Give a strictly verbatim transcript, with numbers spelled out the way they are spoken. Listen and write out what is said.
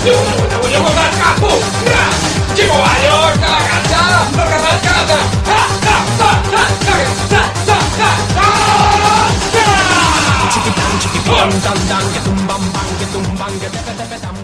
Voglio, voglio guardare il capo! Ci voglio! Porca la cazza! Porca la cazza! Chicky dang, chicky dang, dang, dang, dum bam bang, dum bang,